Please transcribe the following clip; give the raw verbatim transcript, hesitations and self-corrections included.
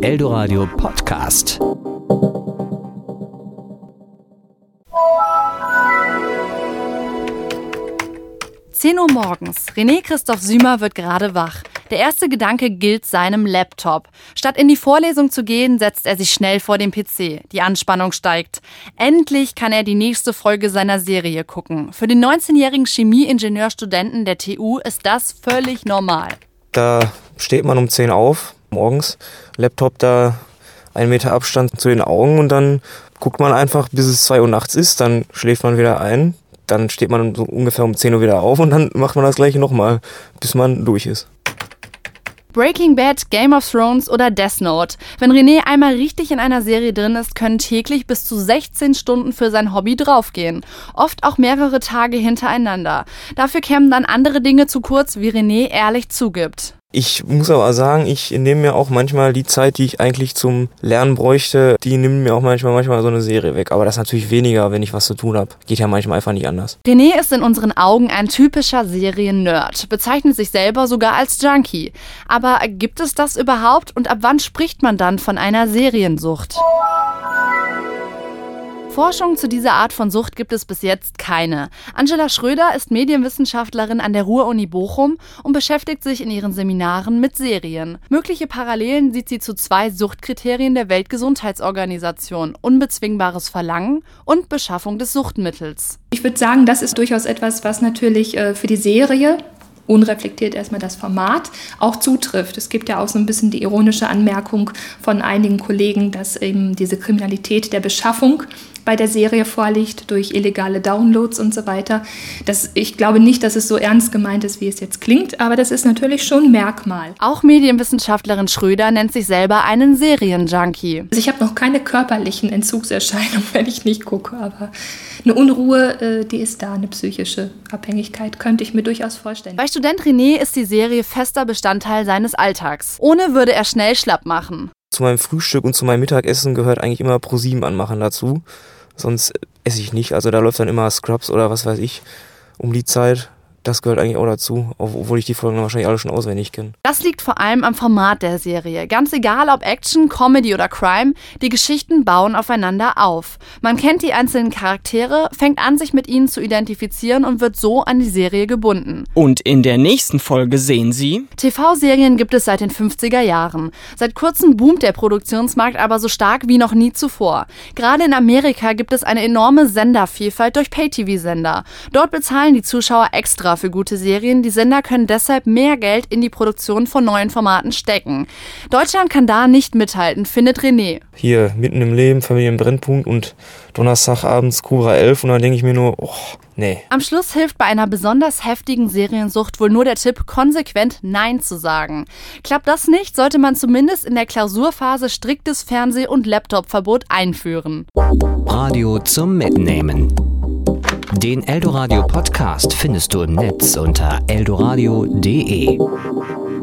Eldoradio Podcast. zehn Uhr morgens. René Christoph Sümer wird gerade wach. Der erste Gedanke gilt seinem Laptop. Statt in die Vorlesung zu gehen, setzt er sich schnell vor den P C. Die Anspannung steigt. Endlich kann er die nächste Folge seiner Serie gucken. Für den neunzehnjährigen Chemieingenieurstudenten der T U ist das völlig normal. Da steht man um zehn auf, morgens, Laptop da, einen Meter Abstand zu den Augen und dann guckt man einfach, bis es zwei Uhr nachts ist, dann schläft man wieder ein. Dann steht man so ungefähr um zehn Uhr wieder auf und dann macht man das gleiche nochmal, bis man durch ist. Breaking Bad, Game of Thrones oder Death Note. Wenn René einmal richtig in einer Serie drin ist, können täglich bis zu sechzehn Stunden für sein Hobby draufgehen. Oft auch mehrere Tage hintereinander. Dafür kämen dann andere Dinge zu kurz, wie René ehrlich zugibt. Ich muss aber sagen, ich nehme mir auch manchmal die Zeit, die ich eigentlich zum Lernen bräuchte, die nimmt mir auch manchmal manchmal so eine Serie weg. Aber das ist natürlich weniger, wenn ich was zu tun habe. Geht ja manchmal einfach nicht anders. René ist in unseren Augen ein typischer Serien-Nerd, bezeichnet sich selber sogar als Junkie. Aber gibt es das überhaupt und ab wann spricht man dann von einer Seriensucht? Forschung zu dieser Art von Sucht gibt es bis jetzt keine. Angela Schröder ist Medienwissenschaftlerin an der Ruhr-Uni Bochum und beschäftigt sich in ihren Seminaren mit Serien. Mögliche Parallelen sieht sie zu zwei Suchtkriterien der Weltgesundheitsorganisation: unbezwingbares Verlangen und Beschaffung des Suchtmittels. Ich würde sagen, das ist durchaus etwas, was natürlich äh, für die Serie, unreflektiert erstmal das Format, auch zutrifft. Es gibt ja auch so ein bisschen die ironische Anmerkung von einigen Kollegen, dass eben diese Kriminalität der Beschaffung bei der Serie vorliegt durch illegale Downloads und so weiter. Das, ich glaube nicht, dass es so ernst gemeint ist, wie es jetzt klingt, aber das ist natürlich schon ein Merkmal. Auch Medienwissenschaftlerin Schröder nennt sich selber einen Serienjunkie. Also ich habe noch keine körperlichen Entzugserscheinungen, wenn ich nicht gucke, aber eine Unruhe, die ist da, eine psychische Abhängigkeit, könnte ich mir durchaus vorstellen. Bei Student René ist die Serie fester Bestandteil seines Alltags. Ohne würde er schnell schlapp machen. Zu meinem Frühstück und zu meinem Mittagessen gehört eigentlich immer Pro sieben anmachen dazu. Sonst esse ich nicht. Also da läuft dann immer Scrubs oder was weiß ich um die Zeit. Das gehört eigentlich auch dazu, obwohl ich die Folgen wahrscheinlich alle schon auswendig kenne. Das liegt vor allem am Format der Serie. Ganz egal ob Action, Comedy oder Crime, die Geschichten bauen aufeinander auf. Man kennt die einzelnen Charaktere, fängt an, sich mit ihnen zu identifizieren und wird so an die Serie gebunden. Und in der nächsten Folge sehen Sie: T V-Serien gibt es seit den fünfziger Jahren. Seit kurzem boomt der Produktionsmarkt aber so stark wie noch nie zuvor. Gerade in Amerika gibt es eine enorme Sendervielfalt durch Pay-T V-Sender. Dort bezahlen die Zuschauer extra für gute Serien. Die Sender können deshalb mehr Geld in die Produktion von neuen Formaten stecken. Deutschland kann da nicht mithalten, findet René. Hier, mitten im Leben, Familie im Brennpunkt und Donnerstagabends Cobra elf und dann denke ich mir nur, oh, nee. Am Schluss hilft bei einer besonders heftigen Seriensucht wohl nur der Tipp, konsequent Nein zu sagen. Klappt das nicht, sollte man zumindest in der Klausurphase striktes Fernseh- und Laptopverbot einführen. Radio zum Mitnehmen. Den Eldoradio Podcast findest du im Netz unter eldoradio punkt de.